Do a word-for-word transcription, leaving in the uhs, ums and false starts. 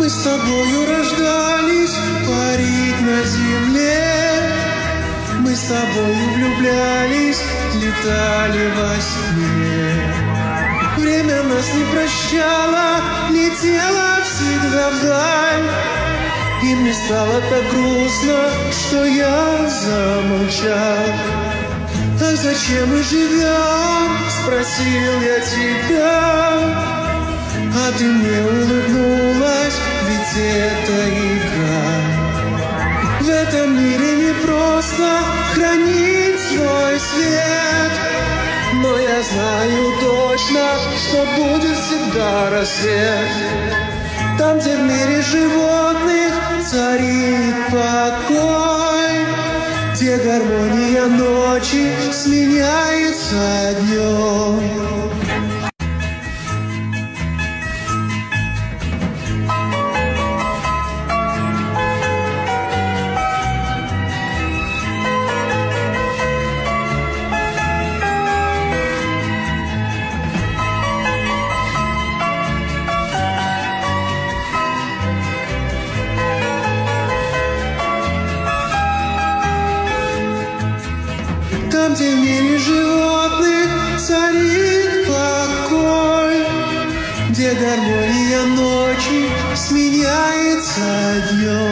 с тобою рождались парить на земле. Мы с тобою влюблялись, летали во сне. Время нас не прощало, летело всегда вдаль. И мне стало так грустно, что я замолчал. А зачем мы живем? Спросил я тебя. А ты мне улыбнулась, ведь это игра. В этом мире не просто хранить свой свет, но я знаю точно, что будет всегда рассвет. Там, где в мире животных царит покой, где гармония ночи сменяется днем. Там, где в мире животных царит покой, где гармония ночи сменяется днем.